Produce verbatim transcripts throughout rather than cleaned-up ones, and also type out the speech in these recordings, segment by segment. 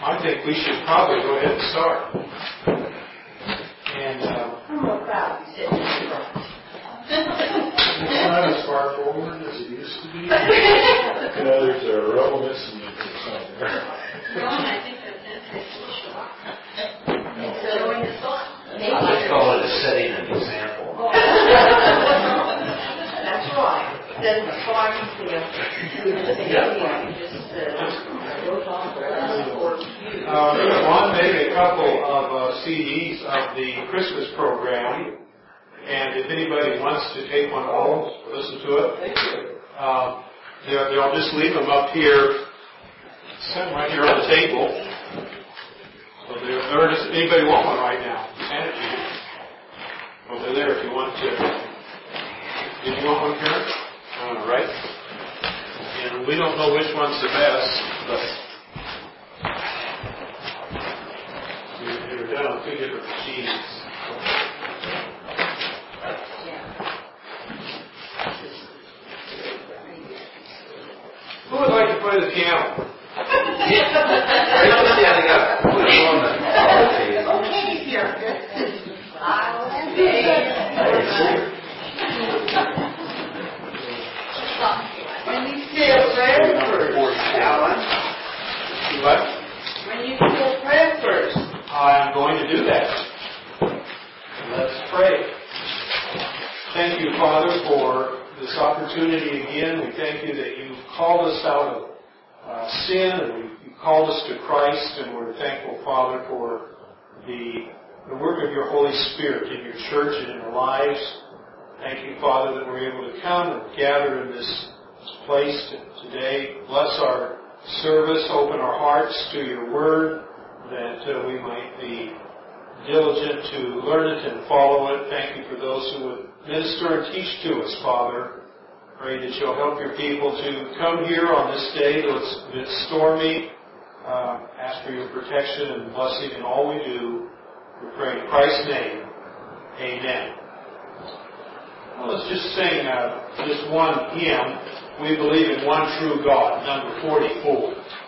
I think we should probably go ahead and start. And uh, I'm more proud of you sitting in the front. It's not as far forward as it used to be. You know, there's a relevance in it or something. Ron, I think that's intentional. So in the thought. I call it a setting an example. That's right. Then the farm field. Just uh, Ron made a couple of uh, C Ds of the Christmas program. And if anybody wants to take one home, listen to it. Um, they'll, they'll just leave them up here, set them right here on the table. So they're, or does anybody want one right now? Hand it to you. Well, they're there if you want to. Did you want one, Karen? All right. And we don't know which one's the best, but they were done on two different machines. Who would like to play the piano? Are you standing up? Put it on the Okay, here. When you say a prayer first, Alan. What? When you say a prayer first. I'm going to do that. Let's pray. Thank you, Father, for this opportunity again. We thank you that you called us out of uh, sin and you called us to Christ, and we're thankful, Father, for the, the work of your Holy Spirit in your church and in our lives. Thank you, Father, that we're able to come and gather in this, this place today. Bless our service. Open our hearts to your word, that uh, we might be diligent to learn it and follow it. Thank you for those who would minister and teach to us, Father. Pray that you'll help your people to come here on this day, though it's a bit stormy. Uh, ask for your protection and blessing in all we do. We pray in Christ's name. Amen. Well, let's just sing uh, just one hymn. We believe in one true God, number forty-four.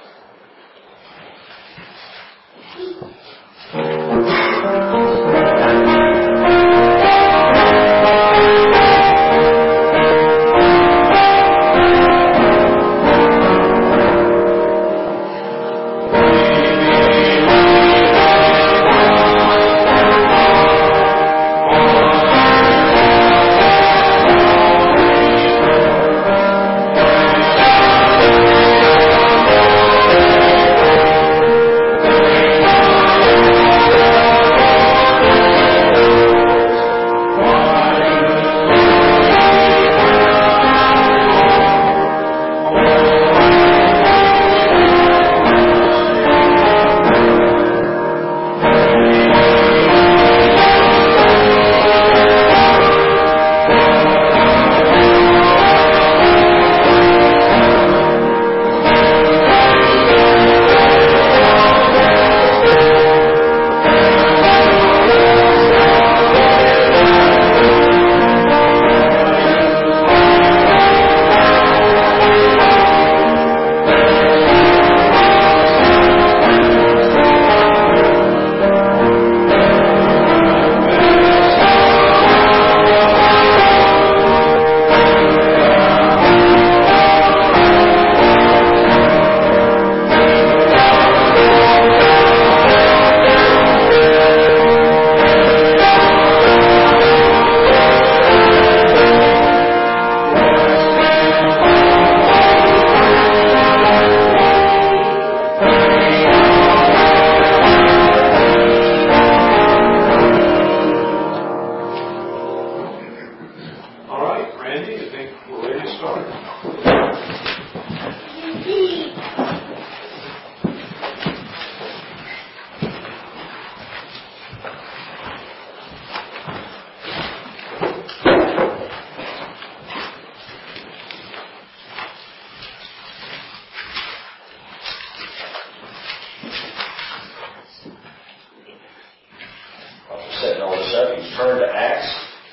setting all this up, you turn to Acts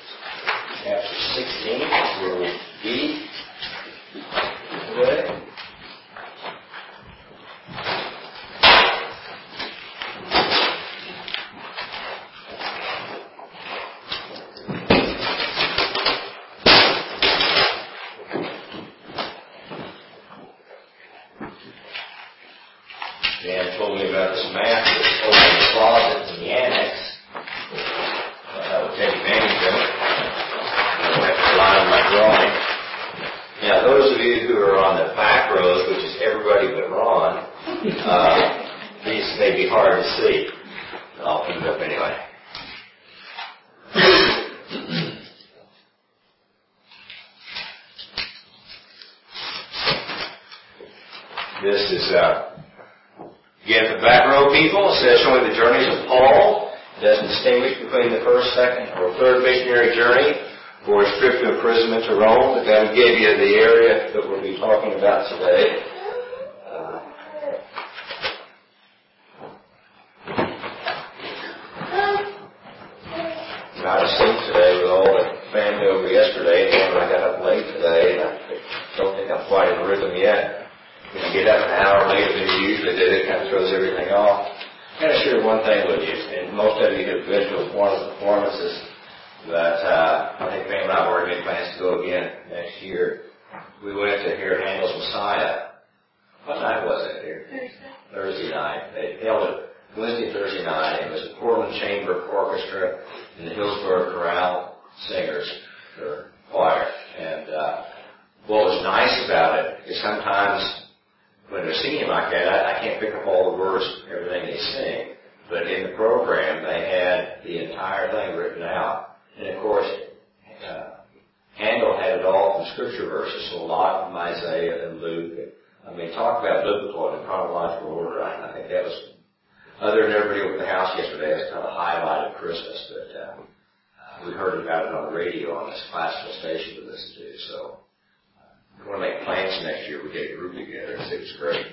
chapter sixteen, where we'll be today. Dan told me about this map that's over in the closet in the annex. Well, that would take advantage of it. I don't have to rely on my drawing. Now, those of you who are on the back rows, which is everybody but Ron, uh, these may be hard to see. I'll put it up anyway. This is, uh, again, for back row people, it says showing the journeys of Paul. It doesn't distinguish between the first, second, or third missionary journey or his trip to imprisonment to Rome, but that would give you the area that we'll be talking about today. Uh, I was sick today with all the family over yesterday, and when I got up late today, and I don't think I'm quite in rhythm yet. You know, get up an hour later than you usually did, it kind of throws everything off. I'm going to share one thing with you, and most of you have been to one of the performances, but uh, I think Pam and I have already made plans to go again next year. We went to hear Handel's Messiah. What night was it here? Thursday. Thursday night. They held it Wednesday, Thursday night. It was the Portland Chamber Orchestra and the Hillsborough Chorale Singers, or choir. And uh, what was nice about it is sometimes when they're singing like that, I, I can't pick up all the words, everything they sing. But in the program, they had the entire thing written out. And of course, uh, Handel had it all from scripture verses, so a lot from Isaiah and Luke. I mean, talk about biblical and chronological order. I, I think that was, other than everybody over at the house yesterday, that's kind of a highlight of Christmas. But uh, we heard about it on the radio on this classical station to listen to. So we want to make plans next year. We get a group together. It was great.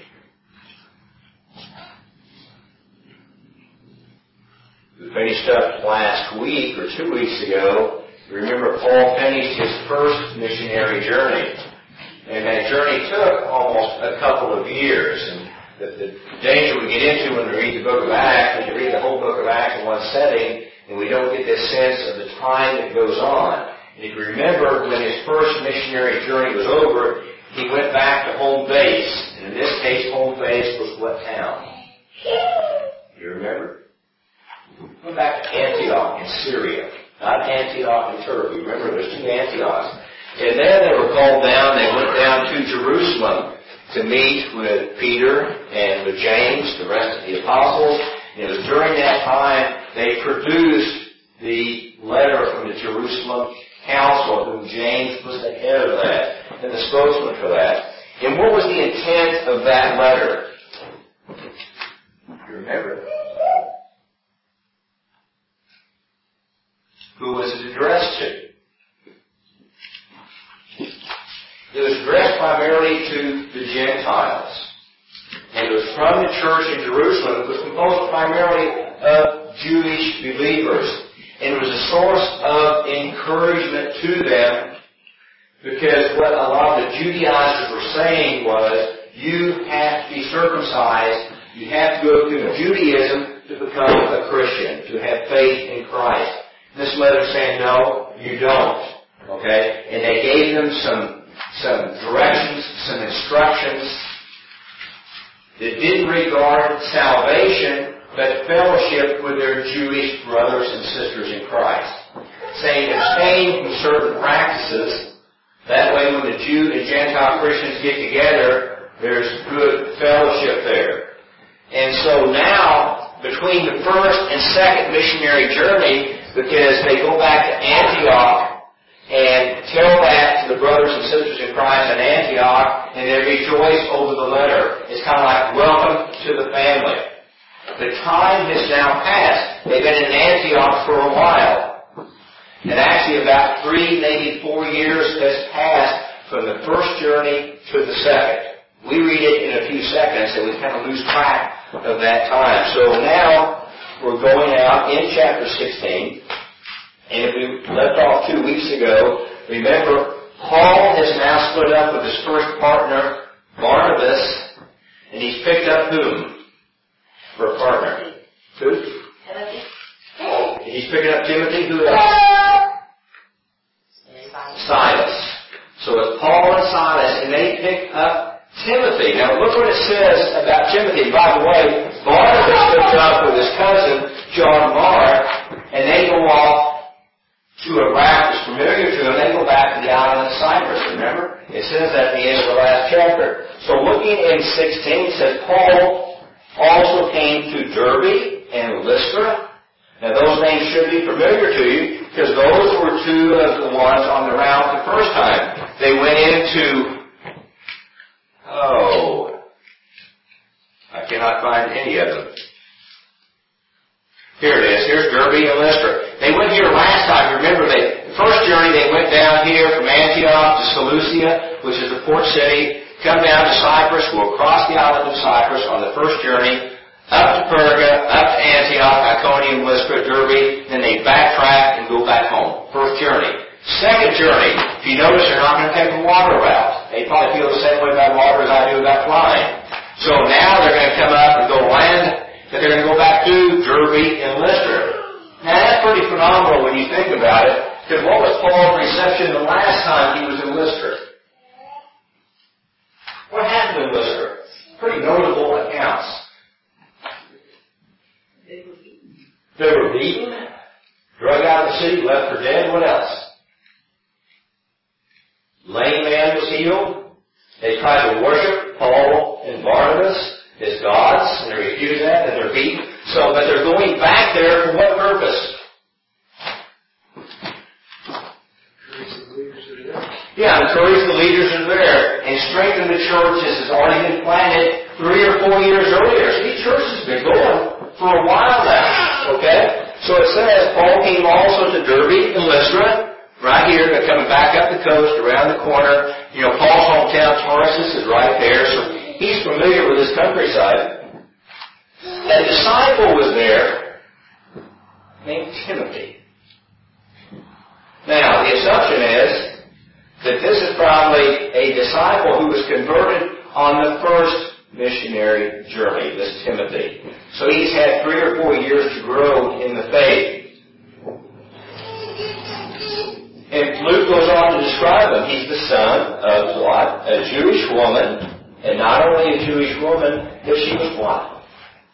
We finished up last week or two weeks ago. Remember, Paul finished his first missionary journey. And that journey took almost a couple of years. And the, the danger we get into when we read the book of Acts, when you read the whole book of Acts in one setting, and we don't get this sense of the time that goes on. And if you remember, when his first missionary journey was over, he went back to home base. And in this case, home base was what town? You remember? He went back to Antioch in Syria, not Antioch in Turkey. Remember, there's two Antiochs. And then they were called down. They went down to Jerusalem to meet with Peter and with James, the rest of the apostles. And it was during that time they produced the letter from the Jerusalem Council, whom James was the head of that and the spokesman for that. And what was the intent of that letter? You remember? Who was it addressed to? It was addressed primarily to the Gentiles. And it was from the church in Jerusalem. It was composed primarily of Jewish believers. And it was a source of encouragement to them, because what a lot of the Judaizers were saying was, you have to be circumcised, you have to go through Judaism to become a Christian, to have faith in Christ. And this letter is saying, no, you don't. Okay? And they gave them some some directions, some instructions that didn't regard salvation, but fellowship with their Jewish brothers and sisters in Christ. Saying abstain from certain practices. That way when the Jew and Gentile Christians get together, there's good fellowship there. And so now, between the first and second missionary journey, because they go back to Antioch and tell that to the brothers and sisters in Christ in Antioch, and they rejoice over the letter. It's kind of like, welcome to the family. The time has now passed. They've been in Antioch for a while. And actually about three, maybe four years has passed from the first journey to the second. We read it in a few seconds, and we kind of lose track of that time. So now we're going out in chapter sixteen. And if we left off two weeks ago, remember, Paul has now split up with his first partner, Barnabas, and he's picked up whom for a partner? Who? Timothy. He's picking up Timothy. Who else? Silas. So it's Paul and Silas, and they pick up Timothy. Timothy. Now look what it says about Timothy. By the way, Barnabas goes up with his cousin, John Mark, and they go off to a route that's familiar to them. They go back to the island of Cyprus, remember? It says that at the end of the last chapter. So looking in sixteen, it says, Paul also came to Derbe and Lystra. Now those names should be familiar to you, because those were two of the ones on the route the first time. They went into, oh, I cannot find any of them. Here it is. Here's Derbe and Lystra. They went here last time. Remember, they, the first journey they went down here from Antioch to Seleucia, which is the port city, come down to Cyprus, go across the island of Cyprus on the first journey, up to Perga, up to Antioch, Iconium, Lystra, Derbe, then they backtrack and go back home. First journey. Second journey, if you notice, they're not going to take the water route. They probably feel the same way about water as I do about flying. So now they're going to come up and go land, but they're going to go back to Derbe and Lystra. Now that's pretty phenomenal when you think about it, because what was Paul's reception the last time he was in Lystra? What happened in Lystra? Pretty notable accounts. They were beaten. They were beaten, drug out of the city, left for dead. What else? Lame man was healed. They tried to worship Paul and Barnabas as gods, and they refused that, and they're beaten. So, but they're going back there for what purpose? Yeah, encourage the leaders that are there and strengthen the churches that's already been planted three or four years earlier. So these churches have been going for a while now. Okay? So it says, Paul came also to Derbe and Lystra, right here. They're coming back up the coast, around the corner. You know, Paul's hometown, Tarsus, is right there. So he's familiar with this countryside. A disciple was there named Timothy. Now, the assumption is that this is probably a disciple who was converted on the first missionary journey, this Timothy. So he's had three or four years to grow in the faith. And Luke goes on to describe him. He's the son of what? A Jewish woman. And not only a Jewish woman, but she was what?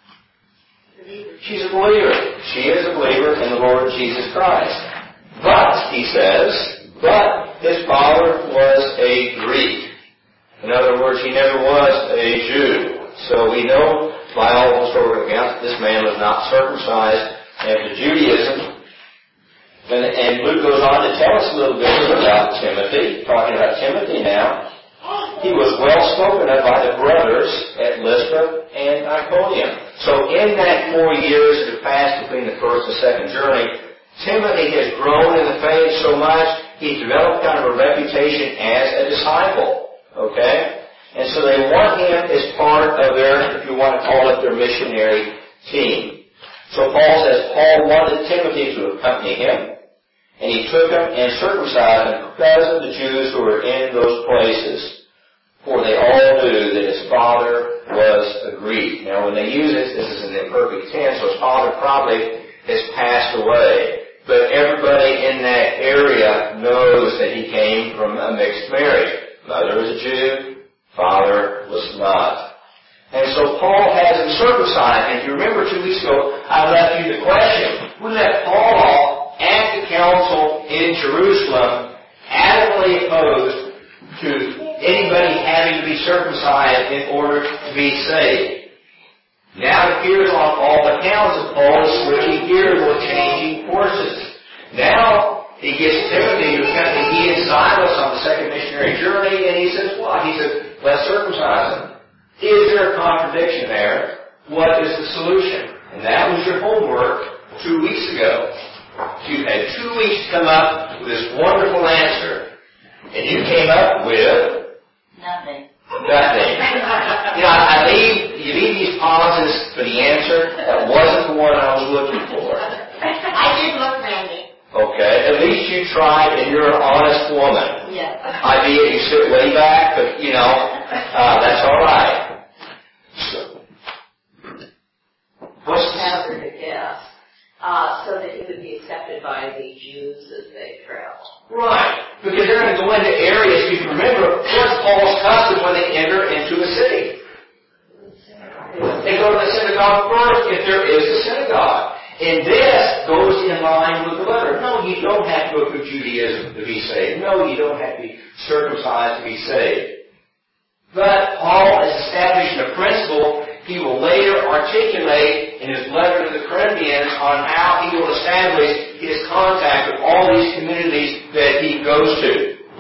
She's a believer. She is a believer in the Lord Jesus Christ. But, he says, but his father was a Greek. In other words, he never was a Jew. So we know by all historical accounts that this man was not circumcised after Judaism. And, and Luke goes on to tell us a little bit about Timothy, talking about Timothy now. He was well spoken of by the brothers at Lystra and Iconium. So in that four years that have passed between the first and second journey, Timothy has grown in the faith so much, he's developed kind of a reputation as a disciple. Okay? And so they want him as part of their, if you want to call it, their missionary team. So Paul says Paul wanted Timothy to accompany him, and he took him and circumcised him because of the Jews who were in those places. For they all knew that his father was a Greek. Now when they use it, this is an imperfect tense, so his father probably has passed away. But everybody in that area knows that he came from a mixed marriage. Mother was a Jew, father was not. And so Paul has him circumcised. And if you remember two weeks ago, I left you the question. We left Paul at the council in Jerusalem adamantly opposed to anybody having to be circumcised in order to be saved. Now it appears on all accounts that Paul is switching gears or changing courses. Now he gets Timothy to accompany he and Silas on the second missionary journey, and he says, what? He says, let's circumcise them. Is there a contradiction there? What is the solution? And that was your homework two weeks ago. You had two weeks to come up with this wonderful answer. And you came up with Nothing. nothing. You know, I leave, you leave these pauses for the answer. That wasn't the one I was looking for. I did look, Randy. Okay, at least you tried and you're an honest woman. Yes. I be you sit way back, but you know, uh, that's all right. So, what's the Hazard a guess. Uh, so that he would be accepted by the Jews as they travel. right? Because they're going to go into areas. If you remember, what's Paul's custom when they enter into a city. They go to the synagogue first if there is a synagogue. And this goes in line with the letter. No, you don't have to go through Judaism to be saved. No, you don't have to be circumcised to be saved. But Paul is establishing a principle he will later articulate in his letter to the Corinthians on how he will establish his contact with all these communities that he goes to.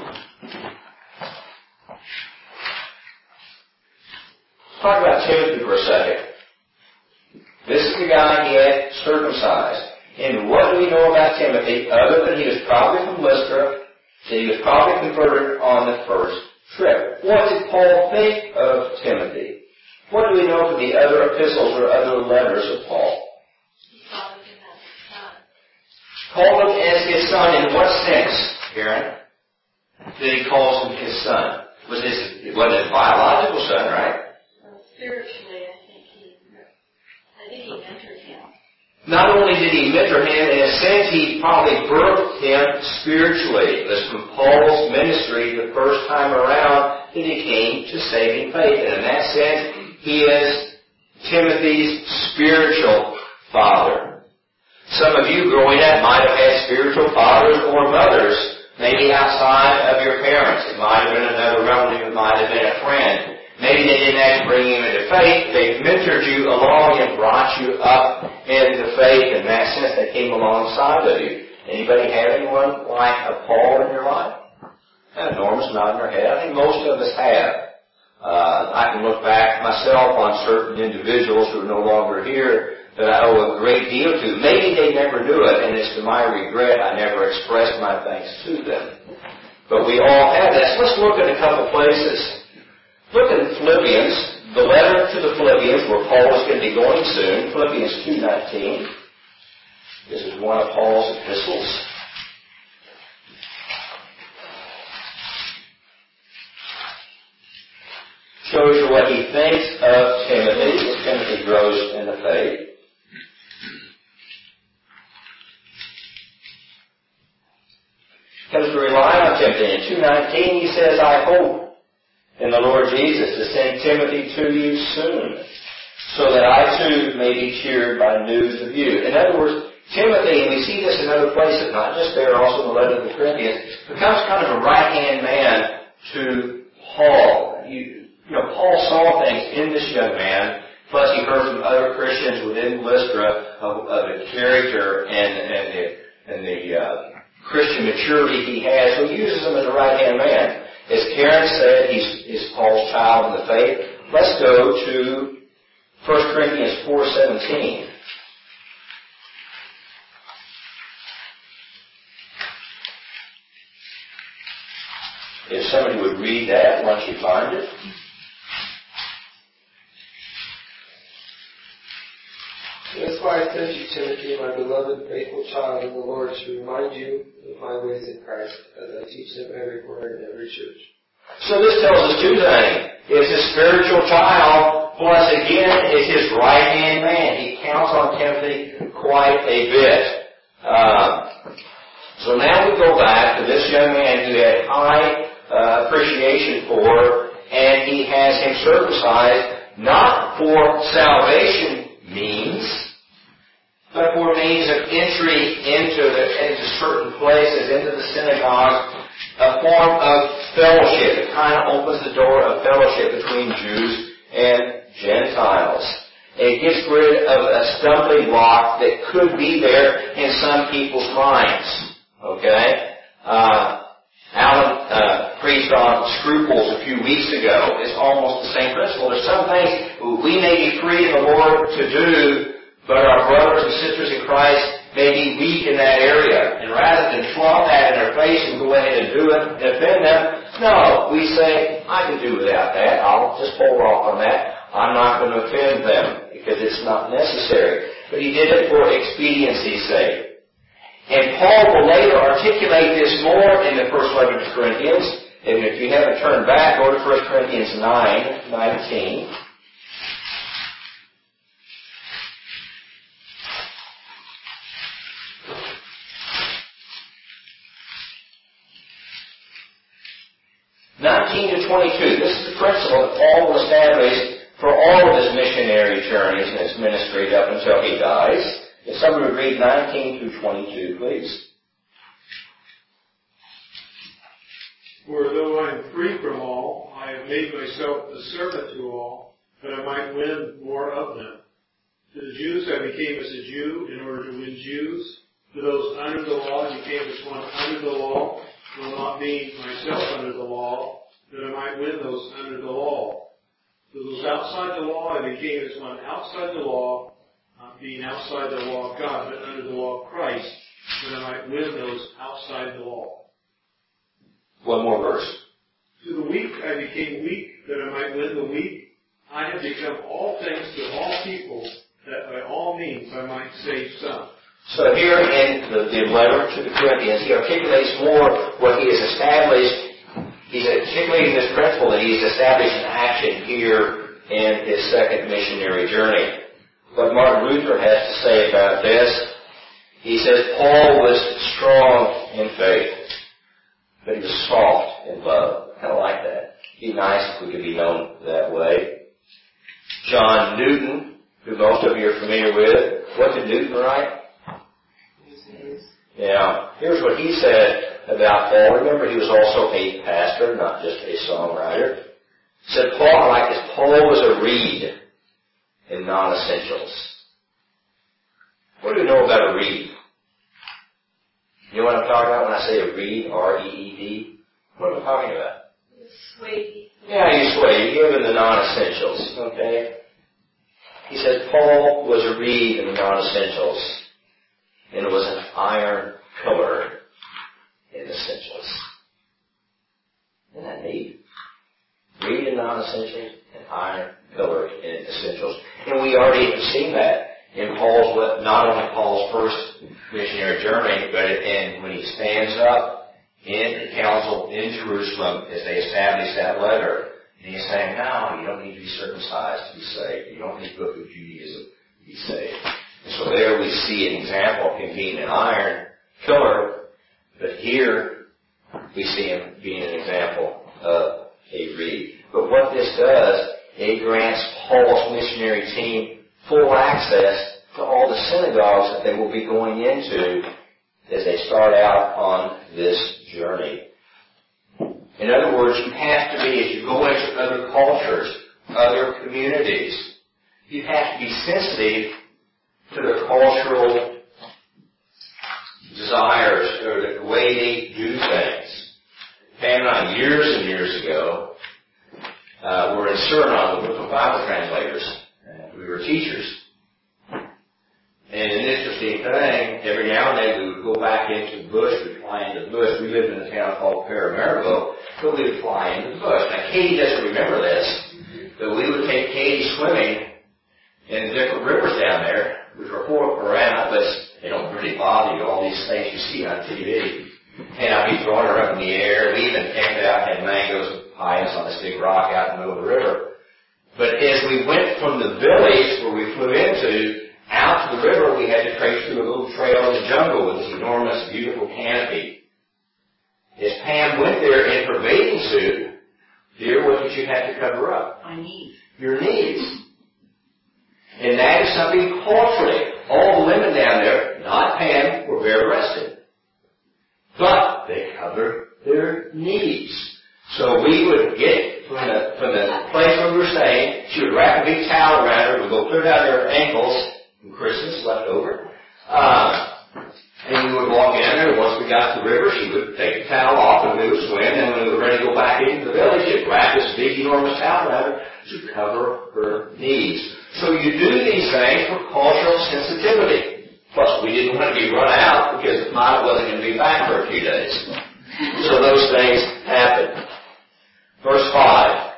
Talk about Timothy for a second. This is the guy he had circumcised. And what do we know about Timothy other than he was probably from Lystra, that he was probably converted on the first trip? What did Paul think of Timothy? What do we know from the other epistles or other letters of Paul? Called him as his son in what sense, Karen? That he calls him his son. Was his, it wasn't his biological son, right? Well, spiritually, I think he, I think he mentored him. Not only did he mentor him, in a sense, he probably birthed him spiritually. It was from Paul's ministry the first time around that he came to saving faith. And in that sense, he is Timothy's spiritual father. Some of you growing up might have had spiritual fathers or mothers, maybe outside of your parents. It might have been another relative, it might have been a friend. Maybe they didn't actually bring you into faith. They mentored you along and brought you up into faith. In that sense, they came alongside of you. Anybody have anyone like a Paul in your life? Uh, Norma's nodding her head. I think most of us have. Uh, I can look back myself on certain individuals who are no longer here that I owe a great deal to. Maybe they never knew it, and it's to my regret I never expressed my thanks to them. But we all have that. So let's look at a couple places. Look at Philippians, the letter to the Philippians, where Paul is going to be going soon. Philippians two nineteen. This is one of Paul's epistles. Shows you what he thinks of Timothy as Timothy grows in the faith. Comes to rely on Timothy. In two nineteen he says, I hope in the Lord Jesus to send Timothy to you soon, so that I too may be cheered by news of you. In other words, Timothy, and we see this in other places, not just there, also in the letter to the Corinthians, becomes kind of a right-hand man to Paul. You, you know, Paul saw things in this young man, plus he heard from other Christians within Lystra of, of the character and, and the, and the uh, Christian maturity he has, so he uses him as a right-hand man. As Karen said, he's, he's Paul's child in the faith. Let's go to First Corinthians four seventeen. If somebody would read that once you find it. That's why I sent you, Timothy, my beloved and faithful child in the Lord, to remind you of my ways in Christ, as I teach them everywhere in every church. So this tells us two things. It's his spiritual child, plus again, it's his right-hand man. He counts on Timothy quite a bit. Uh, so now we go back to this young man who had high uh, appreciation for, and he has him circumcised, not for salvation means, but for means of entry into the into certain places, into the synagogue, a form of fellowship. It kind of opens the door of fellowship between Jews and Gentiles. It gets rid of a stumbling block that could be there in some people's minds. Okay? Uh, Alan uh, preached on scruples a few weeks ago. It's almost the same principle. There's some things we may be free in the Lord to do, but our brothers and sisters in Christ may be weak in that area. And rather than flaunt that in their face and go ahead and do it and offend them, no, we say, I can do without that. I'll just hold off on that. I'm not going to offend them because it's not necessary. But he did it for expediency's sake. And Paul will later articulate this more in the first letter to Corinthians. And if you haven't turned back, go to First Corinthians nine nineteen. nineteen to twenty-two. This is principle that Paul will establish for all of his missionary journeys and his ministry up until he dies. If someone would read nineteen through twenty-two, please. For though I am free from all, I have made myself a servant to all, that I might win more of them. To the Jews I became as a Jew in order to win Jews. To those under the law I became as one under the law, while not being myself under the law, that I might win those under the law. To those outside the law I became as one outside the law, not being outside the law of God, but under the law of Christ, that I might win those outside the law. One more verse. To the weak I became weak, that I might win the weak. I have become all things to all people, that by all means I might save some. So here in the, the letter to the Corinthians, he articulates more what he has established. He's articulating this principle that he's established in action here in his second missionary journey. What Martin Luther has to say about this, he says Paul was strong in faith, but he was soft in love. I kind of like that. It'd be nice if we could be known that way. John Newton, who most of you are familiar with, what did Newton write? Yeah, here's what he said about Paul. Remember, he was also a pastor, not just a songwriter. He said, Paul, I like this. Paul was a reed in non-essentials. What do we know about a reed? You know what I'm talking about when I say a reed, R E E D? What am I talking about? Sway. Yeah, you sway. You give in the non-essentials, okay? He said Paul was a reed in the non-essentials, and it was an iron pillar in essentials. Isn't that neat? Reed in non-essentials, and iron pillar in essentials. And we already have seen that in Paul's, not only Paul's first missionary journey, but in when he stands up in the council in Jerusalem as they establish that letter. And he's saying, no, you don't need to be circumcised to be saved. You don't need to go through Judaism to be saved. And so there we see an example of him being an iron pillar, but here we see him being an example of a reed. But what this does, it grants Paul's missionary team full access to all the synagogues that they will be going into as they start out on this journey. In other words, you have to be, as you go into other cultures, other communities, you have to be sensitive to their cultural desires or the way they do things. Pam and I, years and years ago, uh, were in Suriname with Bible translators. And we were teachers. And an interesting thing, every now and then we would go back into the bush, we'd fly into the bush. We lived in a town called Paramaribo, so we would fly into the bush. Now, Katie doesn't remember this, but we would take Katie swimming in different rivers down there, which were four Paramus. They don't really bother you, all these things you see on T V. And I'd be throwing her up in the air. We even camped out and had mangoes and pies on this big rock out in the middle of the river. But as we went from the village where we flew into out to the river, we had to trace through a little trail in the jungle with this enormous, beautiful canopy. As Pam went there in her bathing suit, dear, what did you have to cover up? My knees. Your knees. And that is something culturally. All the women down there, not Pam, were bare-breasted. But they covered their knees. So we would get from the, from the place where we were staying, she would wrap a big towel around her, we'd go clear down their ankles, from Christmas left over. Uh, and we would walk in there, and once we got to the river, she would take the towel off and we would swim, and when we were ready to go back into the village, she'd wrap this big, enormous towel around her to cover her knees. So you do these things for cultural sensitivity. Plus, we didn't want to be run out because Mama wasn't going to be back for a few days. So those things happen. Verse five.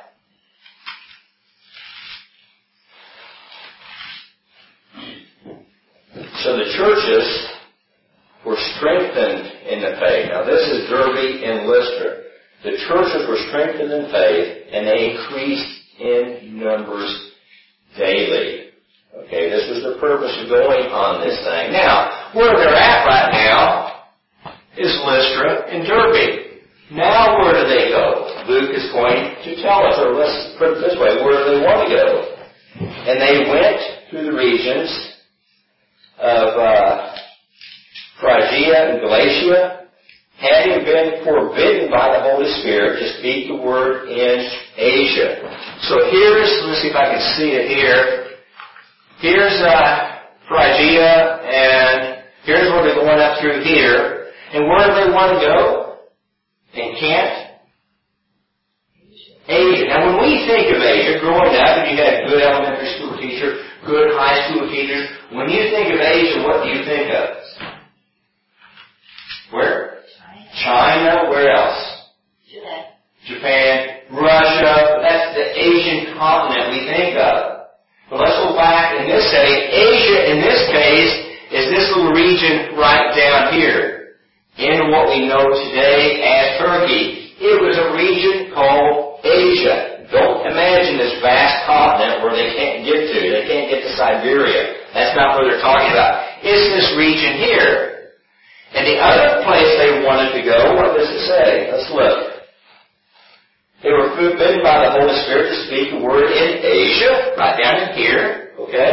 So the churches were strengthened in the faith. Now this is Derbe and Lystra. The churches were strengthened in faith and they increased in numbers daily. Okay, this was the purpose of going on this thing. Now, where they're at right now is Lystra and Derbe. Now where do they go? Luke is going to tell us, or let's put it this way, where do they want to go? And they went through the regions of uh, Phrygia and Galatia, having been forbidden by the Holy Spirit to speak the word in Asia. So here's, let's see if I can see it here. Here's uh, Phrygia, and here's where they're going up through here. And where do they want to go? And can't? Asia. Now when we think of Asia, growing up, and you had a good elementary school teacher, good high school teachers, when you think of Asia, what do you think of? Where? China. Where else? Japan. Japan. Russia. That's the Asian continent we think of. But let's go back in this setting. Asia, in this case, is this little region right down here, in what we know today as Turkey. It was a region called Asia. Don't imagine this vast continent where they can't get to. They can't get to Siberia. That's not what they're talking about. It's this region here. And the other place they wanted to go, what does it say? Let's look. They were forbidden by the Holy Spirit to speak the word in Asia, right down in here, okay?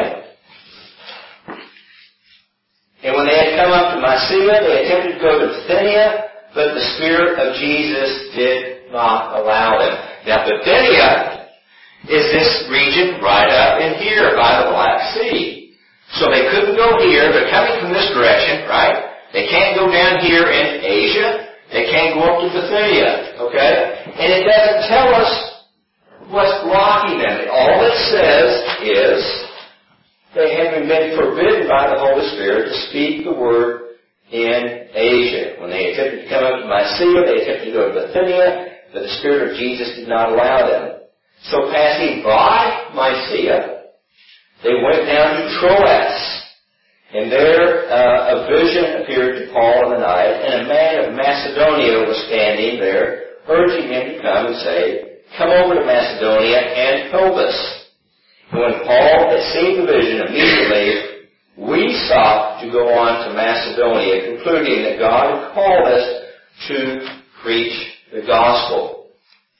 And when they had come up to Mysia, they attempted to go to Bithynia, but the Spirit of Jesus did not allow them. Now, Bithynia is this region right up in here by the Black Sea. So they couldn't go here. They're coming from this direction, right? They can't go down here in Asia. They can't go up to Bithynia, okay? And it doesn't tell us what's blocking them. All it says is they have been forbidden by the Holy Spirit to speak the word in Asia. When they attempted to come up to Mysia, they attempted to go to Bithynia, but the Spirit of Jesus did not allow them. So passing by Mysia, they went down to Troas. And there uh, a vision appeared to Paul in the night, and a man of Macedonia was standing there, urging him to come and say, "Come over to Macedonia and help us." And when Paul had seen the vision, immediately we sought to go on to Macedonia, concluding that God had called us to preach the gospel.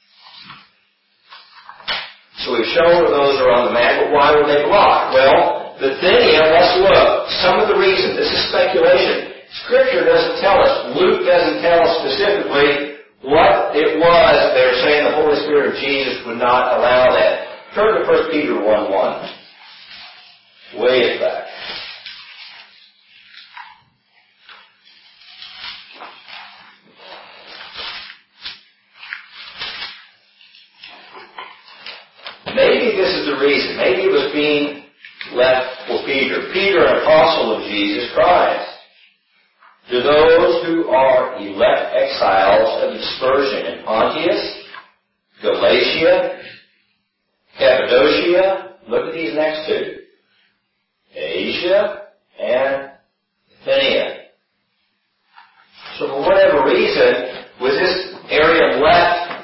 So we've shown where those are on the map, but why were they blocked? Well, Bithynia, let's look. Some of the reasons. This is speculation. Scripture doesn't tell us. Luke doesn't tell us specifically what it was they're saying the Holy Spirit of Jesus would not allow that. Turn to First Peter one one. Way at back. Maybe this is the reason. Maybe it was being left for Peter. Peter, an apostle of Jesus Christ. To those who are elect exiles of dispersion in Pontus, Galatia, Cappadocia, look at these next two, Asia, and Bithynia. So for whatever reason, was this area left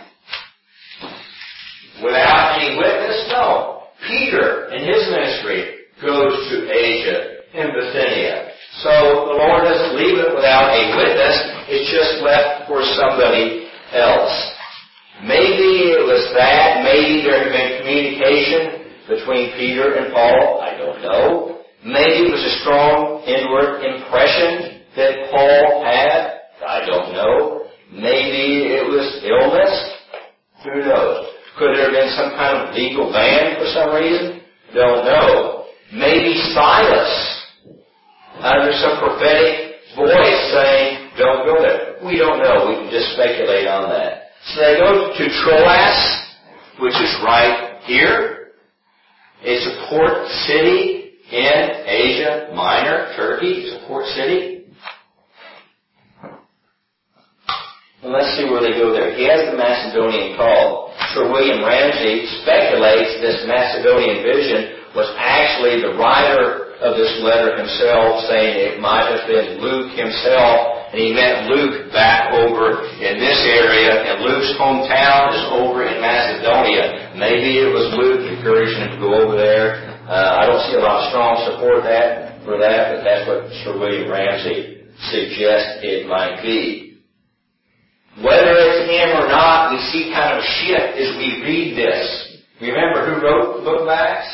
without any witness? No. Peter, in his ministry, goes to Asia and Bithynia. So the Lord doesn't leave it without a witness. It's just left for somebody else. Maybe it was that. Maybe there had been communication between Peter and Paul. I don't know. Maybe it was a strong inward impression that Paul had. I don't know. Maybe it was illness. Who knows? Could there have been some kind of legal ban for some reason? Don't know. Maybe Silas, under some prophetic voice saying, don't go there. We don't know. We can just speculate on that. So they go to Troas, which is right here. It's a port city in Asia Minor, Turkey. It's a port city. And let's see where they go there. He has the Macedonian call. Sir William Ramsey speculates this Macedonian vision was actually the writer of this letter himself, saying it might have been Luke himself, and he met Luke back over in this area, and Luke's hometown is over in Macedonia. Maybe it was Luke encouraging him to go over there. Uh, I don't see a lot of strong support that for that, but that's what Sir William Ramsey suggests it might be. Whether it's him or not, we see kind of a shift as we read this. Remember who wrote the book of Acts?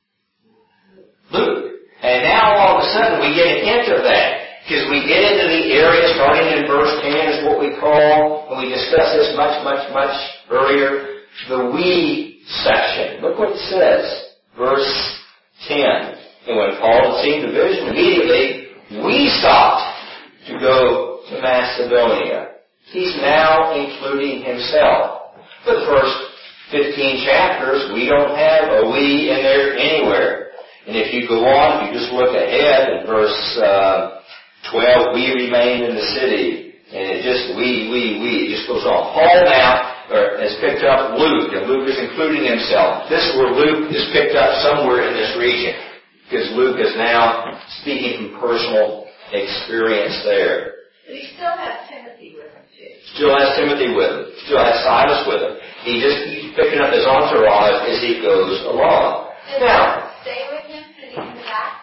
Luke. And now all of a sudden we get a hint of that. Because we get into the area starting in verse ten is what we call, and we discussed this much, much, much earlier, the we section. Look what it says. Verse ten. And when Paul had seen the vision, immediately we sought to go to Macedonia. He's now including himself. For the first fifteen chapters, we don't have a we in there anywhere. And if you go on, if you just look ahead in verse uh, twelve, we remain in the city. And it just, we, we, we. It just goes on. Paul now or, has picked up Luke, and Luke is including himself. This is where Luke is picked up somewhere in this region. Because Luke is now speaking from personal experience there. But he still has Timothy with him, too. Still has Timothy with him. Still has Silas with him. He just keeps picking up his entourage as he goes along. Did Now, he stay with him? Did he come back?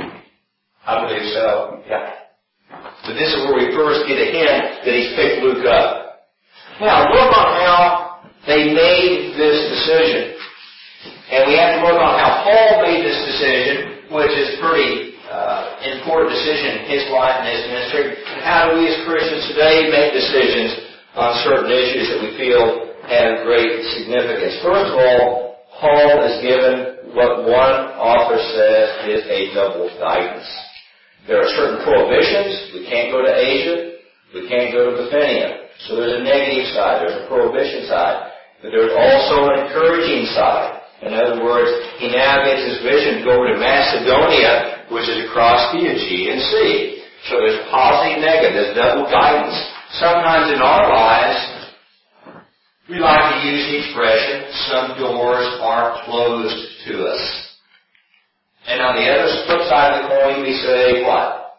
I believe so. Yeah. But this is where we first get a hint that he's picked Luke up. Now, look on how they made this decision. And we have to look on how Paul made this decision, which is a pretty uh, important decision in his life and his ministry. And how do we as Christians today make decisions on certain issues that we feel have great significance? First of all, Paul is given what one author says is a double guidance. There are certain prohibitions. We can't go to Asia. We can't go to Bithynia. So there's a negative side. There's a prohibition side. But there's also an encouraging side. In other words, he now gets his vision to go over to Macedonia, which is across the Aegean Sea. So there's positive, negative. There's double guidance. Sometimes in our lives, we like to use the expression, some doors are closed to us. And on the other flip side of the coin, we say what?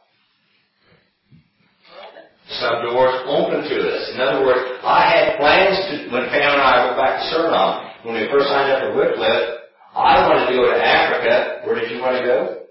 Some doors open to us. In other words, I had plans to, when Pam and I went back to Suriname, when we first signed up for Wycliffe, I wanted to go to Africa. Where did you want to go?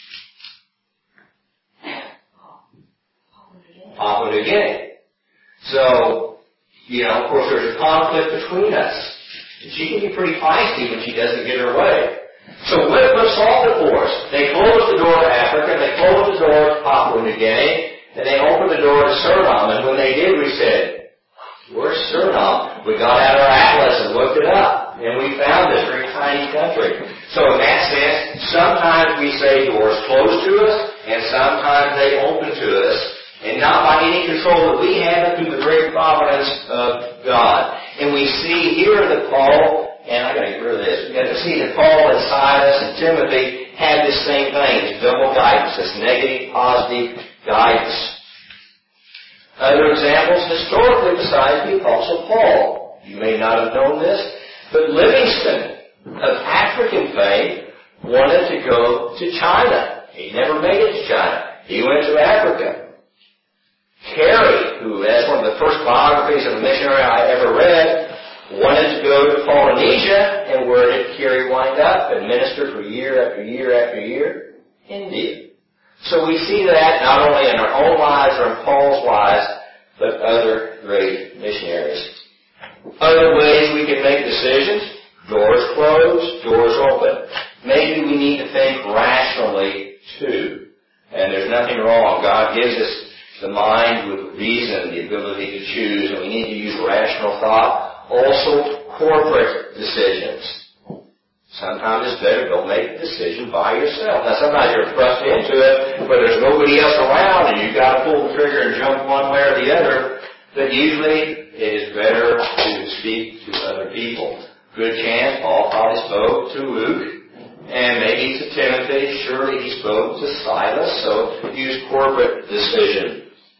Papua New Guinea. So, you know, of course, there's a conflict between us. And she can be pretty feisty when she doesn't get her way. So Wycliffe solved it for us. They closed the door to Africa, they closed the door to Papua New Guinea, and they opened the door to Suriname. And when they did, we said, where's Suriname? We got out our atlas and looked it up. And we found this very tiny country. So in that sense, sometimes we say doors closed to us, and sometimes they open to us. And not by any control that we have, but through the great providence of God. And we see here that Paul, and I gotta get rid of this, we got to see that Paul and Silas and Timothy had this same thing, this double guidance, this negative, positive guidance. Other examples historically besides the Apostle Paul. You may not have known this, but Livingstone of African fame wanted to go to China. He never made it to China. He went to Africa. Carey, who has one of the first biographies of a missionary I ever read, wanted to go to Polynesia, and where did Carey wind up and minister for year after year after year? India. So we see that not only in our own lives or in Paul's lives, but other great missionaries. Other ways we can make decisions: doors closed, doors open. Maybe we need to think rationally too. And there's nothing wrong. God gives us the mind with reason, the ability to choose, and we need to use rational thought. Also, corporate decisions. Sometimes it's better don't make a decision by yourself. Now, sometimes you're thrust into it, but there's nobody else around, and you've got to pull the trigger and jump one way or the other. But usually, it is better to speak to other people. Good chance Paul probably spoke to Luke, and maybe to Timothy. Surely he spoke to Silas. So use corporate decision.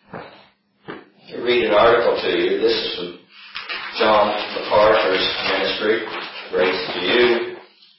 I'll read an article to you. This is from John MacArthur's ministry. Grace to you.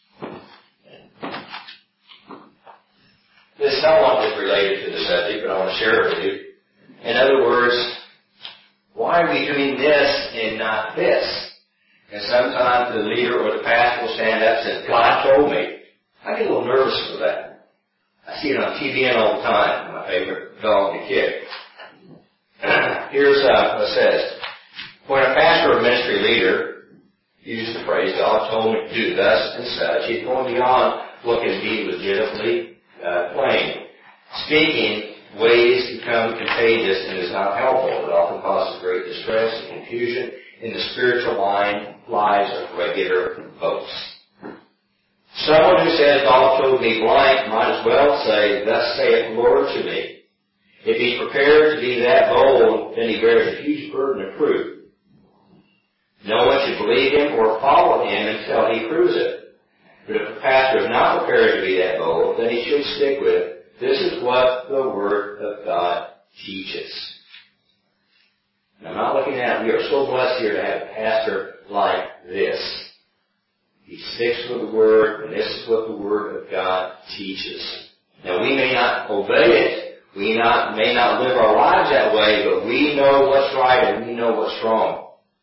This somewhat is related to the subject, but I want to share it with you. In other words, why are we doing this and not this? And sometimes the leader or the pastor will stand up and say, God told me. I get a little nervous for that. I see it on T V N all the time, my favorite dog to kick. Here's uh, what it says. When a pastor or ministry leader uses the phrase, God told me to do thus and such, he's going beyond what can be legitimately uh, plain. Speaking ways become contagious and is not helpful. It often causes great distress and confusion in the spiritual line, lives of regular folks. Someone who says, God told me blank, might as well say, thus saith the Lord to me. If he's prepared to be that bold, then he bears a huge burden of proof. No one should believe him or follow him until he proves it. But if the pastor is not prepared to be that bold, then he should stick with, this is what the Word of God teaches. And I'm not looking at, we are so blessed here to have a pastor like this. He sticks with the Word, and this is what the Word of God teaches. Now, we may not obey it. We not, may not live our lives that way, but we know what's right and we know what's wrong.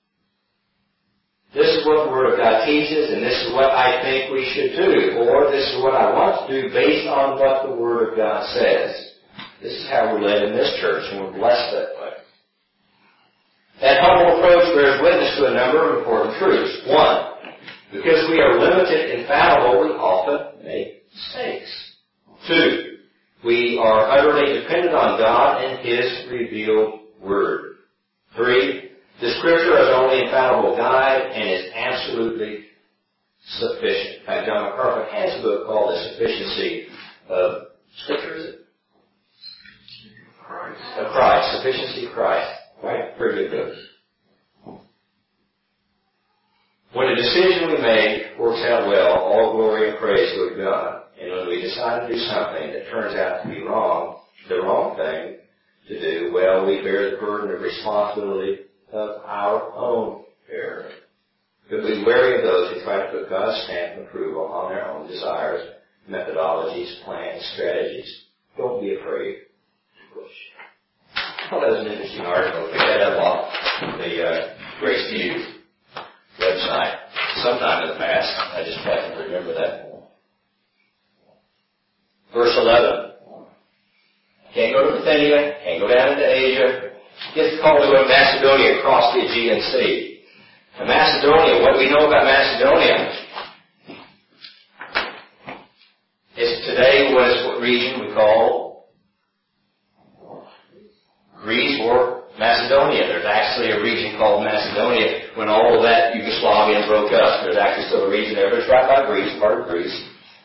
This is what the Word of God teaches, and this is what I think we should do, or this is what I want to do based on what the Word of God says. This is how we live in this church, and we're blessed that way. That humble approach bears witness to a number of important truths. One, because we are limited and fallible, we often make mistakes. Two, we are utterly dependent on God and His revealed Word. Three, the Scripture is only infallible guide and is absolutely sufficient. In fact, John MacArthur has a book called The Sufficiency of Scripture, is it? Christ. Of Christ. Sufficiency of Christ. Right? Pretty good book. When a decision we make works out well, all glory and praise go to God. And when we decide to do something that turns out to be wrong, the wrong thing to do, well, we bear the burden of responsibility of our own error. But be wary of those who try to put God's stamp of approval on their own desires, methodologies, plans, strategies. Don't be afraid to push. Well, that was an interesting article. Pick that up off the uh, Grace to You website. Sometime in the past. I just happen to remember that. Verse eleven. Can't go to Bithynia, can't go down into Asia. Gets called to go to Macedonia across the Aegean Sea. Now, Macedonia, what do we know about Macedonia? It's today what is what region we call Greece or Macedonia. There's actually a region called Macedonia. When all of that Yugoslavia broke up, there's actually still a region there, but it's right by Greece, part of Greece.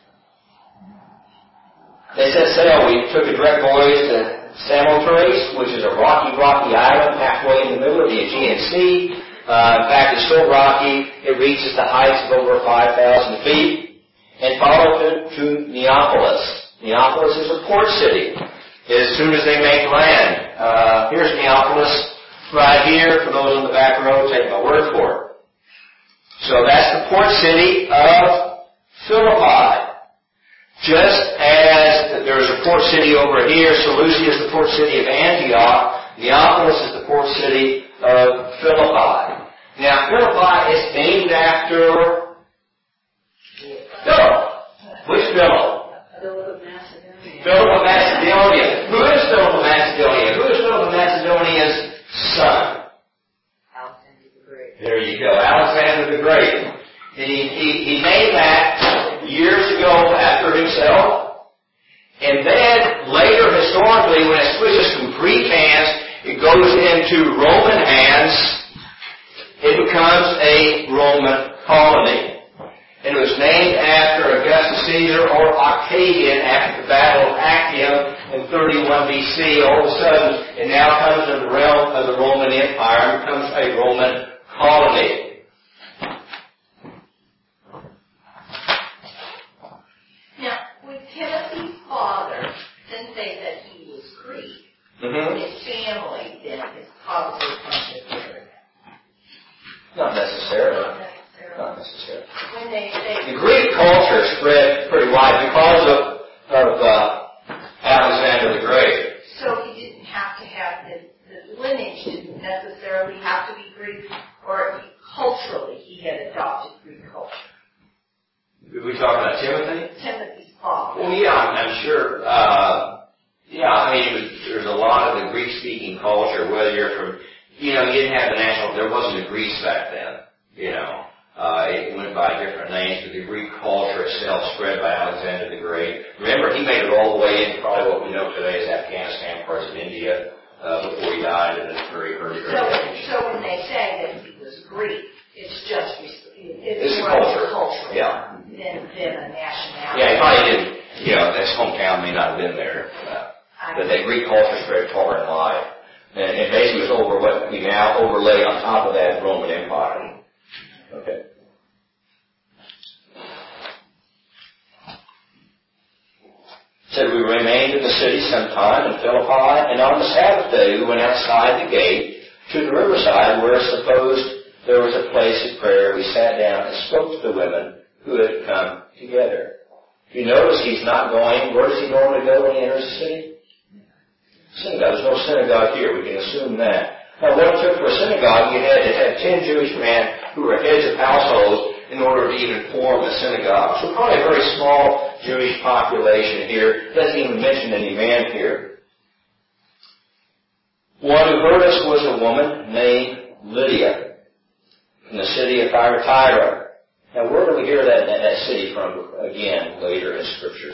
They set sail. We took a direct voyage to Samothrace, which is a rocky, rocky island halfway in the middle of the Aegean Sea. Uh, in fact, it's so rocky, it reaches the heights of over five thousand feet. And followed to, to Neapolis. Neapolis is a port city. As soon as they make land, uh, here's Neapolis right here. For those in the back row, take my word for it. So that's the port city of Philippi. Just as there is a port city over here, Seleucia is the port city of Antioch, Neapolis is the port city of Philippi. Now, Philippi is named after Philip. Which Philip? Philip of Macedonia. Philip of Macedonia. Who is Philip of Macedonia? Who is Philip of Macedonia's son? Alexander the Great. There you go, Alexander the Great. And he, he, he named that years ago after himself. And then later, historically, when it switches from Greek hands, it goes into Roman hands. It becomes a Roman colony. And it was named after Augustus Caesar or Octavian after the Battle of Actium in thirty-one B C. All of a sudden, it now comes in the realm of the Roman Empire and becomes a Roman colony. Timothy's father, since they said he was Greek, Mm-hmm. his family then is probably from the Greek. Not necessarily. Not necessarily. Not necessarily. When they say The Greek culture spread pretty wide because of, of uh, Alexander the Great. so, he didn't have to have the, the lineage didn't necessarily have to be Greek, or culturally he had adopted Greek culture. Did we talk about Timothy? Timothy's father. Well, yeah, I'm, I'm sure. Uh, yeah, I mean, it was, there's a lot of the Greek-speaking culture, whether you're from you know, you didn't have the national, there wasn't a Greece back then, you know. Uh, it went by different names, but the Greek culture itself spread by Alexander the Great. Remember, he made it all the way into probably what we know today as Afghanistan, parts of India, uh, before he died at a very early, early so, age. so when they say that he was Greek, it's just, it's, It's more culture. cultural Yeah. than, than a nationality. Yeah, he probably didn't, you know, his hometown may not have been there. Uh, but that Greek culture spread far and wide. And it basically was over what we now overlay on top of that Roman Empire. Okay. Said we remained in the city some time in Philippi, and on the Sabbath day we went outside the gate to the riverside where supposed there was a place of prayer. We sat down and spoke to the women who had come together. You notice he's not going, where does he normally go when he enters the city? Synagogue. There's no synagogue here. We can assume that. Now what it took for a synagogue, you had to have ten Jewish men who were heads of households in order to even form a synagogue. So probably a very small Jewish population here. It doesn't even mention any man here. One who heard us was a woman named Lydia from the city of Thyatira. Now where do we hear that, that, that city from again later in Scriptures?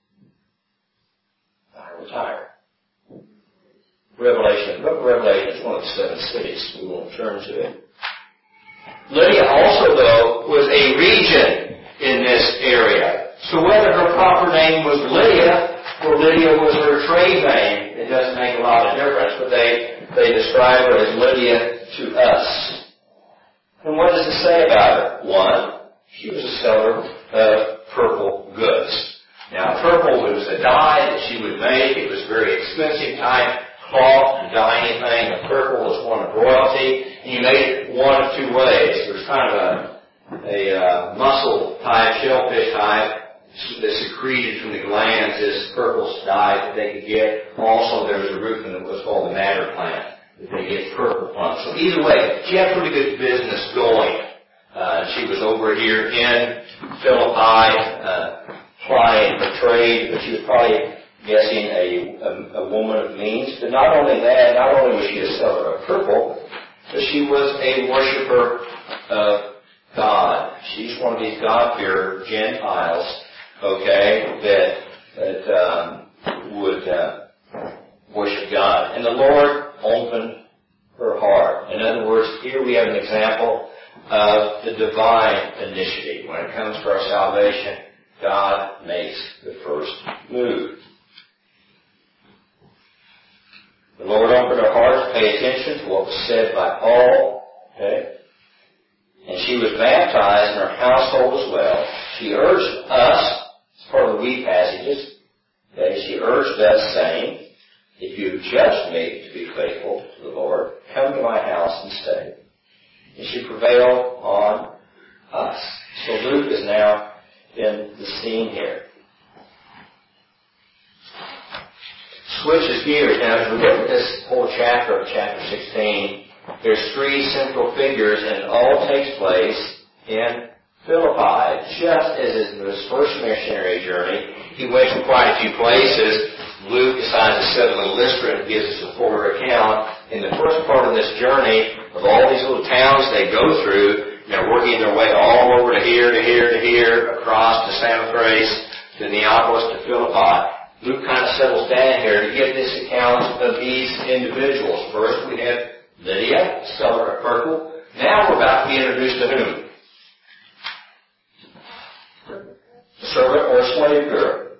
Thyatira. Revelation. The book of Revelation is one of the seven cities. We won't turn to it. Lydia also, though, was a region in this area. So whether her proper name was Lydia or Lydia was her trade name, it doesn't make a lot of difference, but they, they describe her as Lydia to us. And what does it say about her? One, she was a seller of purple goods. Now, purple was a dye that she would make. It was very expensive type cloth to dye anything. The purple was one of royalty. And you made it one of two ways. There was kind of a, a uh, muscle type, shellfish type that secreted from the glands this purple dye that they could get. Also, there was a root that was called the madder plant that they get purple from. So either way, she had pretty good business going. Uh, she was over here in Philippi, uh, plying her trade, but she was probably guessing a, a, a woman of means. But not only that, not only was she a seller of purple, but she was a worshiper of God. She's one of these God-fearer Gentiles, okay, that, that um, would uh, worship God. And the Lord opened her heart. In other words, here we have an example of the divine initiative. When it comes to our salvation, God makes the first move. The Lord opened her heart to pay attention to what was said by Paul, okay? And she was baptized in her household as well. She urged us, as part of the we passages, okay, she urged us saying, if you judge me to be faithful to the Lord, come to my house and stay. And she prevailed on us. So Luke is now in the scene here. Switches gears. Now, as we look at this whole chapter of chapter sixteen, there's three central figures, and it all takes place in Philippi. Just as in his first missionary journey, he went to quite a few places. Luke decides to set a little Lystra and gives us a fuller account. In the first part of this journey, of all these little towns they go through, they're working their way all over to here, to here, to here, across to Samothrace, to Neapolis, to Philippi. Luke kind of settles down here to give this account of these individuals. First we have Lydia, seller of purple. Now we're about to be introduced to whom? Servant or slave girl.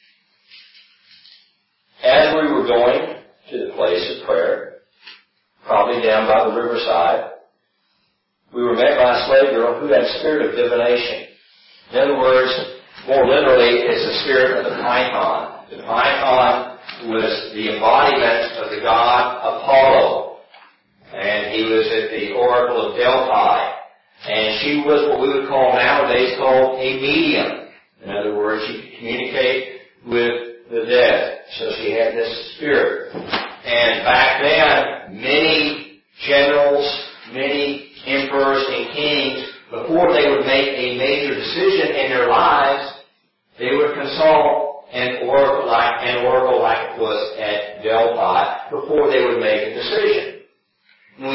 As we were going to the place of prayer, probably down by the riverside, we were met by a slave girl who had a spirit of divination. In other words, more literally, it's the spirit of the Python. The Python was the embodiment of the god Apollo, and he was at the Oracle of Delphi. And she was what we would call nowadays called a medium. In other words, she could communicate with the dead. So she had this spirit. And back then, many generals, many emperors and kings, before they would make a major decision in their lives, they would consult an oracle like an oracle like it was at Delphi before they would make a decision. When we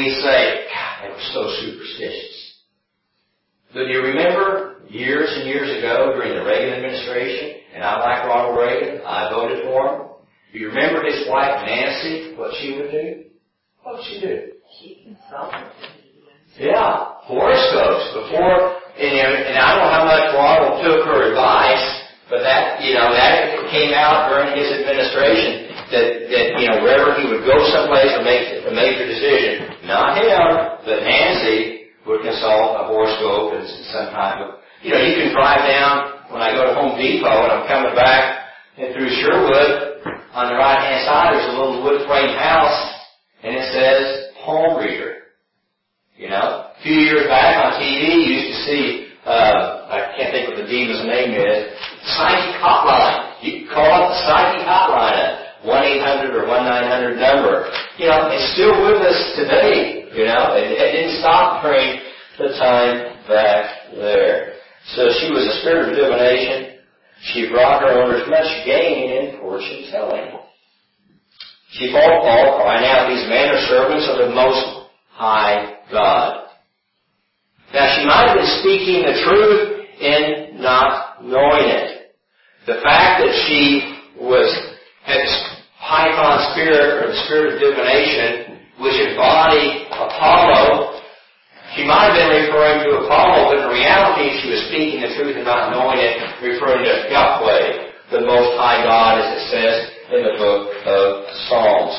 we say, God, they were so superstitious. But do you remember years and years ago during the Reagan administration, and I like Ronald Reagan, I voted for him. Do you remember his wife Nancy, what she would do? What would she do? She consulted. Yeah, horoscopes before, and, and I don't know how much Ronald took her advice, but that, you know, that came out during his administration, that, that, you know, wherever he would go someplace or make a major decision, not him, but Nancy would consult a horoscope and some type of, you know, you can drive down, when I go to Home Depot and I'm coming back and through Sherwood, on the right-hand side there's a little wood frame house, and it says, palm reader. You know, a few years back on T V, you used to see, uh, I can't think what the demon's name is, psychic hotline. You could call up the psychic hotline, a one eight hundred or one nine hundred number. You know, it's still with us today, you know. It, it didn't stop during the time back there. So she was a spirit of divination. She brought her owners much gain in fortune telling. She told Paul, crying out, these men are servants of the Most High God. Now she might have been speaking the truth in not knowing it. The fact that she was had Python spirit, or the spirit of divination, which embodied Apollo, she might have been referring to Apollo, but in reality she was speaking the truth and not knowing it, referring to Yahweh, the Most High God, as it says in the book of Psalms.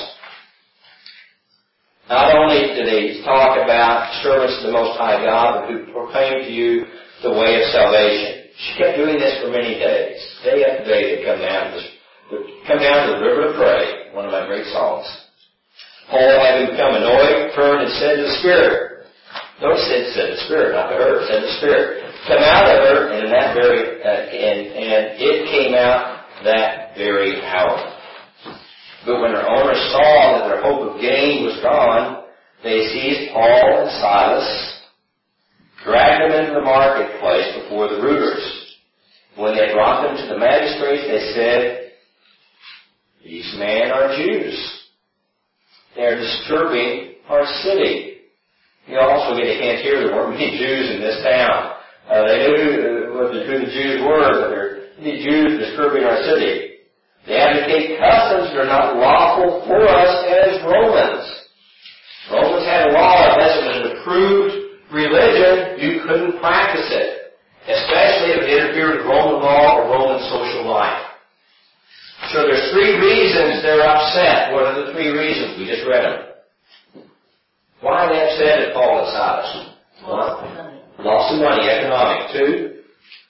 Not only did he talk about servants of the Most High God, but who proclaimed to you the way of salvation. She kept doing this for many days. Day after day they'd come down to the, come down to the river to pray, one of my great songs. Paul, having become annoyed, turned and said to the Spirit, notice it said the Spirit, not to her, it said the Spirit, come out of her, and in that very, uh, and, and it came out that very hour. But when her owners saw that their hope of gain was gone, they seized Paul and Silas, dragged them into the marketplace before the rulers. When they brought them to the magistrates, they said, these men are Jews. They are disturbing our city. You also get a hint here, there weren't many Jews in this town. Uh, they knew who the, who the Jews were, but there are many Jews disturbing our city. They advocate customs that are not lawful for us as Romans. Romans had a law that unless it was an approved religion, you couldn't practice it, especially if it interfered with Roman law or Roman social life. So there's three reasons they're upset. What are the three reasons? We just read them. Why are they upset at Paul and Silas? Loss of money. Loss of money, economic. Two?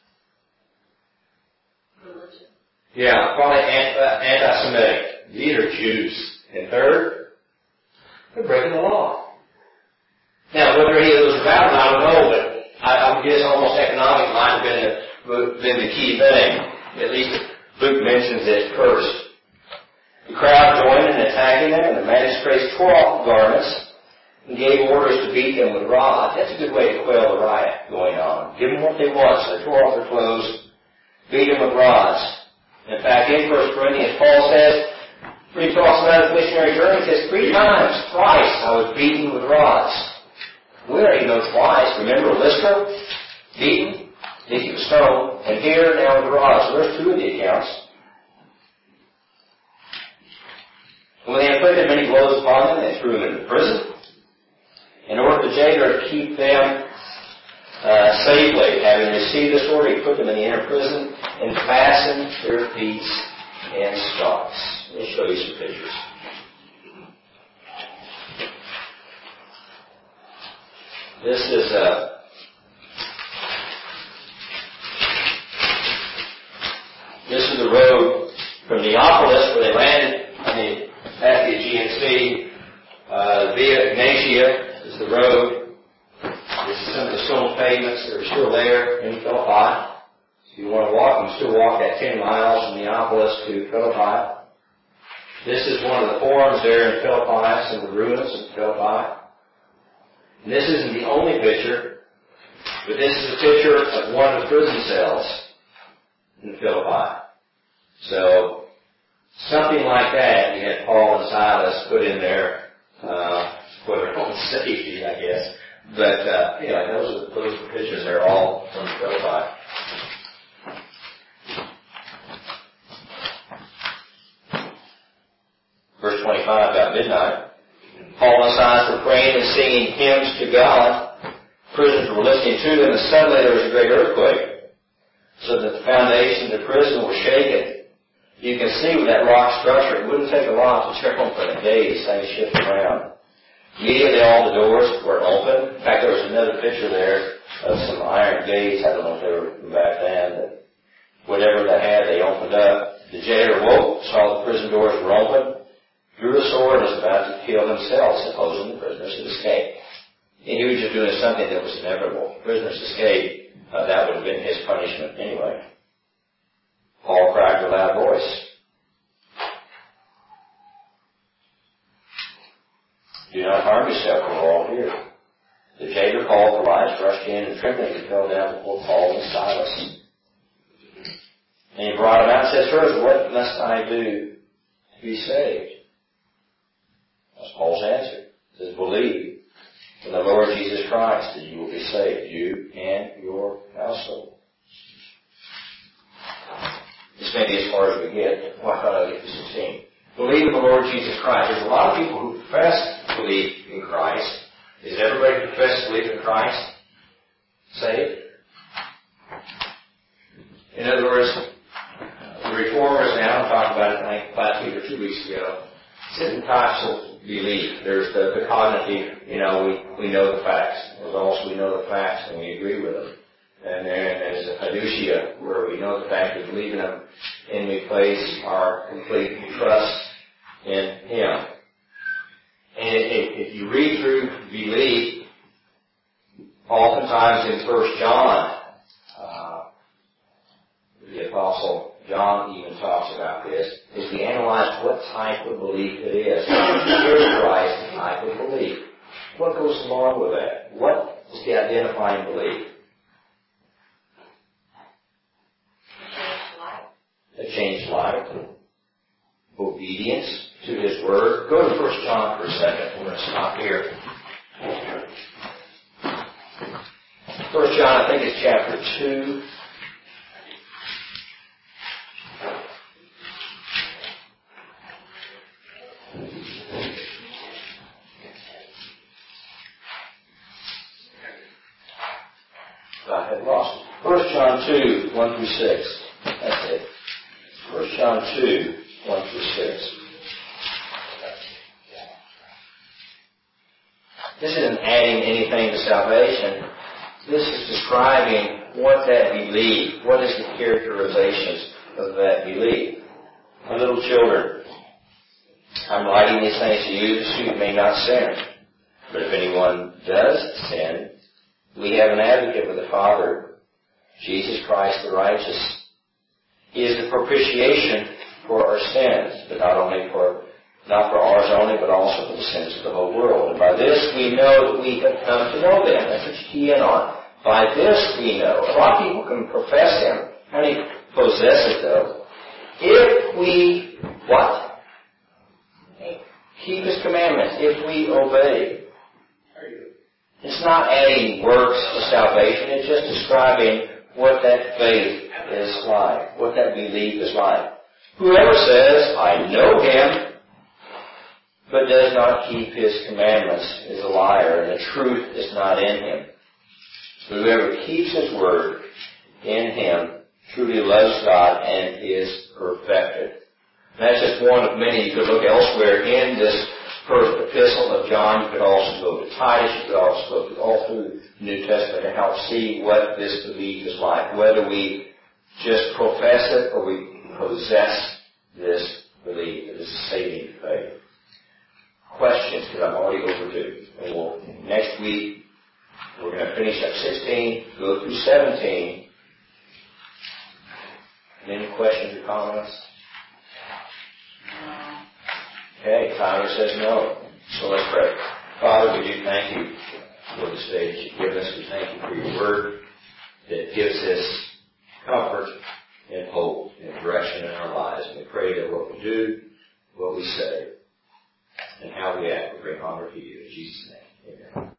Religion. Yeah, probably anti-Semitic. These are Jews. And third, they're breaking the law. Now, whether any of those are valid, I don't know, but I, I would guess almost economic might have been the, been the key thing. At least Luke mentions it first. The crowd joined in attacking them, and the magistrates tore off the garments and gave orders to beat them with rods. That's a good way to quell the riot going on. Give them what they want. So they tore off their clothes, beat them with rods. In fact, in First Corinthians, Paul says, when he talks about his missionary journey, he says, three times, twice, I was beaten with rods. We already know twice. Remember Lystra? Beaten, beaten with stone, and here now with rods. So there's two of the accounts. When they inflicted many blows upon them, they threw them into prison. In order the jailer to keep them uh, safely, having received this order, he put them in the inner prison and fastened their feet in stocks. Let me show you some pictures. This is a this is the road from Neapolis where they landed on the at the Aegean Sea. Uh, Via Ignatia is the road. This is some of the stone pavements that are still there in Philippi. If you want to walk, you can still walk that ten miles from Neapolis to Philippi. This is one of the forums there in Philippi, some of the ruins in Philippi. And this isn't the only picture, but this is a picture of one of the prison cells in Philippi. So, something like that, you had Paul and Silas put in there uh, for their own safety, I guess. But, uh, anyway, those are, those are pictures. They're all from Philippi. Verse twenty-five, about midnight. Paul and Silas were praying and singing hymns to God. Prisoners were listening to them, and suddenly there was a great earthquake, so that the foundations of the prison were shaken. You can see with that rock structure, it wouldn't take a lot to check on for the days, things shifted around. Immediately all the doors were open. In fact, there was another picture there of some iron gates. I don't know if they were from back then, but whatever they had, they opened up. The jailer woke, saw the prison doors were open, drew a sword and was about to kill himself, supposing the prisoners had escaped. And he was just doing something that was inevitable. Prisoners escaped, uh, that would have been his punishment anyway. Paul cried with a loud voice. Do not harm yourself, for we're all here. The jailer called for lights, rushed in, and trembling he fell down before Paul and Silas. And he brought them out and said, Sirs, what must I do to be saved? That's Paul's answer. He says, believe in the Lord Jesus Christ, and you will be saved, you and your household. This may be as far as we get. Well, I thought I'd get to sixteen. Believe in the Lord Jesus Christ. There's a lot of people who profess to believe in Christ. Is everybody who professes to believe in Christ saved? In other words, the reformers now, I talked about it I think last week or two weeks ago, certain types of belief. There's the, the cognitive, you know, we, we know the facts. There's also we know the facts and we agree with them. And then there's a fiducia, where we know the fact, we believe in them, and we place our complete trust in Him. And if, if you read through belief, oftentimes in First John, uh, the Apostle John even talks about this, is we analyze what type of belief it is. Here's Christ's type of belief. What goes along with that? What is the identifying belief? A changed life. Obedience to His Word. Go to First John for a second. We're going to stop here. First John, I think it's chapter two. I had lost it. First John two, one through six. That's it. First John two, one through six. This isn't adding anything to salvation. This is describing what that belief, what is the characterizations of that belief. My little children, I'm writing these things to you so you may not sin. But if anyone does sin, we have an advocate with the Father, Jesus Christ the righteous. He is the propitiation for our sins, but not only for, not for ours only, but also for the sins of the whole world. And by this we know that we have come to know them. That's what you key in on. By this we know. A lot of people can profess Him. How many possess it though? If we, what? Keep His commandments. If we obey. It's not adding works to salvation. It's just describing what that faith is like, what that belief is like. Whoever says, I know Him, but does not keep His commandments is a liar, and the truth is not in him. Whoever keeps His word in Him truly loves God and is perfected. And that's just one of many. You could look elsewhere in this first epistle of John. You could also go to Titus. You could also go to all through the New Testament to help see what this belief is like. Whether we just profess it or we possess this belief, this saving faith. Questions, because I'm already overdue. And we'll, next week, we're going to finish up sixteen, go through seventeen. Any questions or comments? Okay, Tyler says no. So let's pray. Father, we do thank You for this day that You've given us. We thank You for Your word that gives us comfort and hope and direction in our lives. And we pray that what we do, what we say, and how we act will bring honor to you. In Jesus' name, amen.